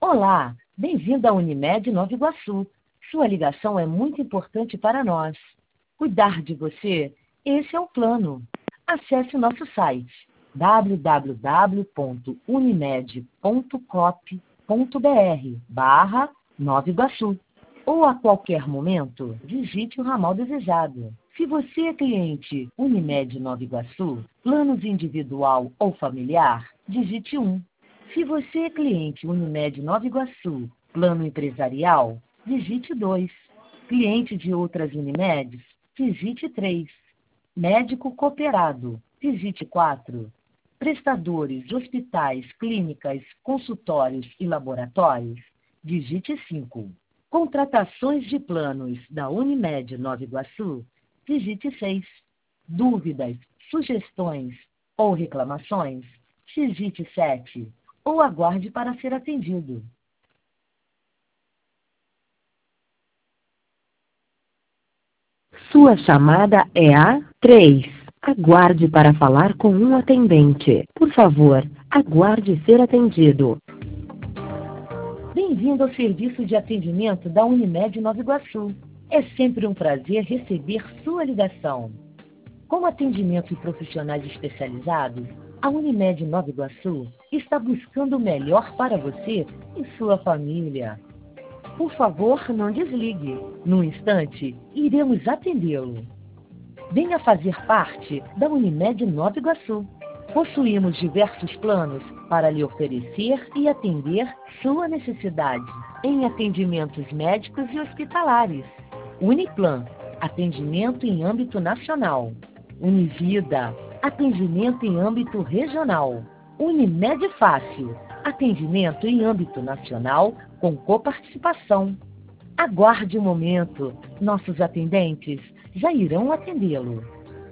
Olá, bem-vindo à Unimed Nova Iguaçu. Sua ligação é muito importante para nós. Cuidar de você, esse é o plano. Acesse o nosso site www.unimed.cop.br/Nova Iguaçu ou a qualquer momento, digite o ramal desejado. Se você é cliente Unimed Nova Iguaçu, planos individual ou familiar, digite 1. Se você é cliente Unimed Nova Iguaçu, plano empresarial, digite 2. Cliente de outras Unimeds, digite 3. Médico cooperado, digite 4. Prestadores de hospitais, clínicas, consultórios e laboratórios, digite 5. Contratações de planos da Unimed Nova Iguaçu, digite 6. Dúvidas, sugestões ou reclamações, digite 7. Ou aguarde para ser atendido. Sua chamada é a 3. Aguarde para falar com um atendente. Por favor, aguarde ser atendido. Bem-vindo ao serviço de atendimento da Unimed Nova Iguaçu. É sempre um prazer receber sua ligação. Com atendimento e profissionais especializados, a Unimed Nova Iguaçu está buscando o melhor para você e sua família. Por favor, não desligue. Num instante, iremos atendê-lo. Venha fazer parte da Unimed Nova Iguaçu. Possuímos diversos planos para lhe oferecer e atender sua necessidade em atendimentos médicos e hospitalares. Uniplan, atendimento em âmbito nacional. Univida, atendimento em âmbito regional. Unimed Fácil, atendimento em âmbito nacional com coparticipação. Aguarde um momento, nossos atendentes já irão atendê-lo.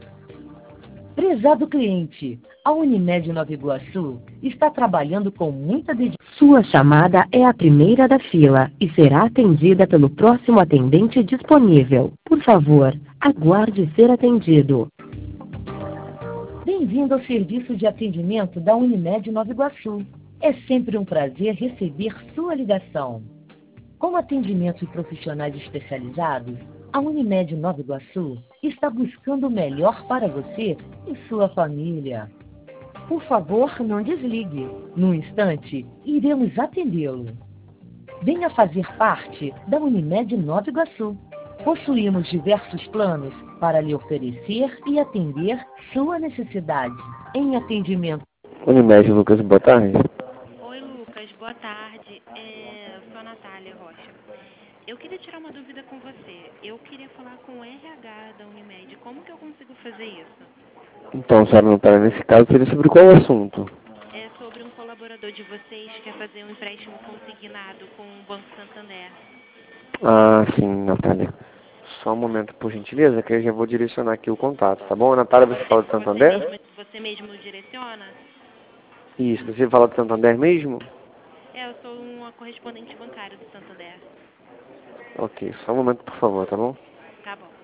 Prezado cliente, a Unimed Nova Iguaçu está trabalhando com muita dedicação. Sua chamada é a primeira da fila e será atendida pelo próximo atendente disponível. Por favor, aguarde ser atendido. Bem-vindo ao serviço de atendimento da Unimed Nova Iguaçu. É sempre um prazer receber sua ligação. Com atendimento e profissionais especializados, a Unimed Nova Iguaçu está buscando o melhor para você e sua família. Por favor, não desligue. Num instante, iremos atendê-lo. Venha fazer parte da Unimed Nova Iguaçu. Possuímos diversos planos para lhe oferecer e atender sua necessidade em atendimento. Unimed, Lucas, boa tarde. Oi, Lucas, boa tarde. Eu sou a Natália Rocha. Eu queria tirar uma dúvida com você. Eu queria falar com o RH da Unimed. Como que eu consigo fazer isso? Então, senhora Natália, nesse caso, seria sobre qual assunto? É sobre um colaborador de vocês que quer fazer um empréstimo consignado com o Banco Santander. Ah, sim, Natália. Só um momento, por gentileza, que eu já vou direcionar aqui o contato, tá bom? Natália, você fala de Santander? Você mesmo direciona? Isso, você fala de Santander mesmo? Eu sou uma correspondente bancária do Santander. Ok, só um momento, por favor, tá bom? Tá bom.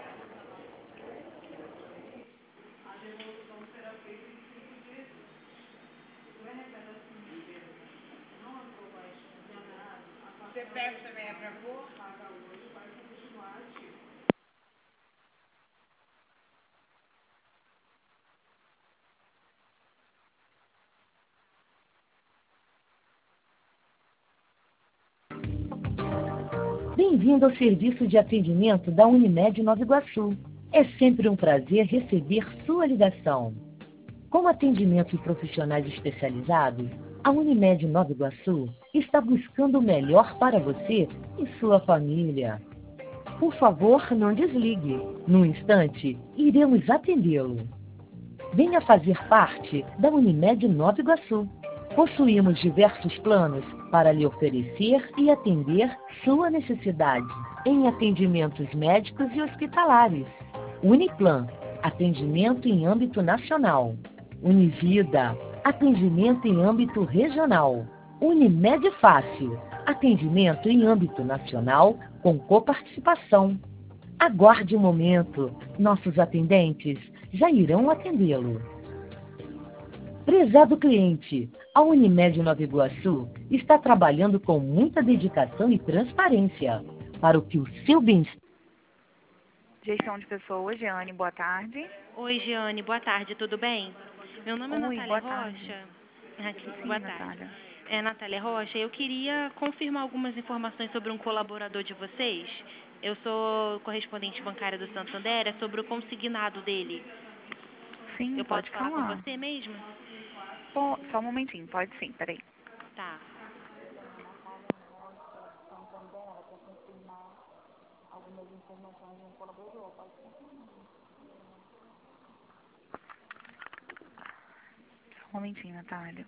Bem-vindo ao serviço de atendimento da Unimed Nova Iguaçu. É sempre um prazer receber sua ligação. Com atendimento e profissionais especializados, a Unimed Nova Iguaçu está buscando o melhor para você e sua família. Por favor, não desligue. Num instante, iremos atendê-lo. Venha fazer parte da Unimed Nova Iguaçu. Possuímos diversos planos para lhe oferecer e atender sua necessidade em atendimentos médicos e hospitalares. Uniplan, atendimento em âmbito nacional. Univida, atendimento em âmbito regional. Unimed Fácil, atendimento em âmbito nacional com coparticipação. Aguarde um momento, nossos atendentes já irão atendê-lo. Prezado cliente, A Unimed Nova Iguaçu está trabalhando com muita dedicação e transparência para o que o seu bem-estar. Gestão de pessoas, Jeane, boa tarde. Oi, Jeane, boa tarde, tudo bem? Meu nome é Oi, Natália boa tarde. Rocha. Sim, Boa tarde. Natália. É Natália Rocha. Eu queria confirmar algumas informações sobre um colaborador de vocês. Eu sou correspondente bancária do Santander, é sobre o consignado dele. Sim, Eu posso pode falar com falar. você mesmo? Só um momentinho, pode sim, peraí. Tá. Só um momentinho, Natália.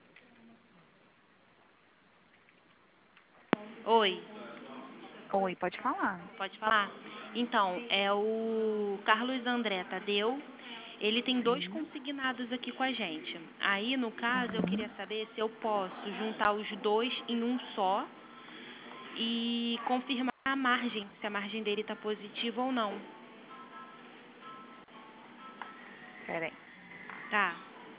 Oi, Oi, pode falar. pode falar? Então, é o Carlos André Tadeu. Ele tem 2 Sim. consignados aqui com a gente. Aí, no caso, eu Uhum. queria saber se eu posso juntar os 2 em um só e confirmar a margem, se a margem dele está positiva ou não. Peraí. Tá.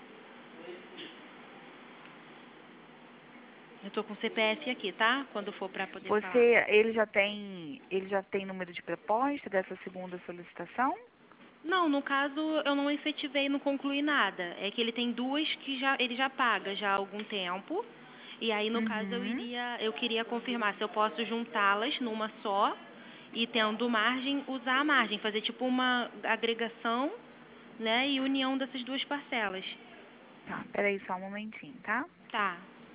Eu tô com o CPF aqui, tá? Quando for para poder falar. Ele já tem número de proposta dessa segunda solicitação? Não, no caso, eu não efetivei, não concluí nada. É que ele tem 2 que ele já paga já há algum tempo. E aí, no caso, Uhum. eu queria confirmar se eu posso juntá-las numa só e, tendo margem, usar a margem, fazer tipo uma agregação, né, e união dessas 2 parcelas. Tá, peraí só um momentinho, tá? Tá.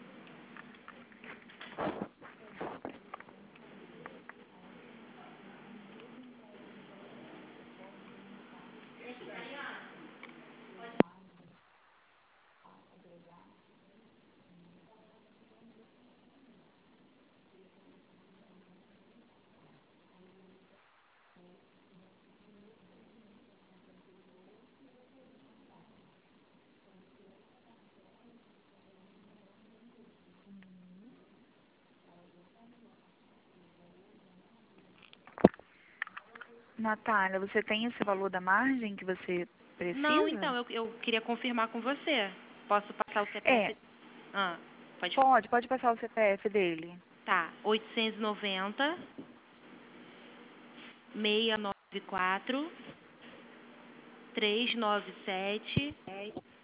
Natália, você tem esse valor da margem que você Não, então, precisa? eu queria confirmar com você. Posso passar o É, CPF? Ah, pode. pode passar o CPF dele. Tá, 890 694 397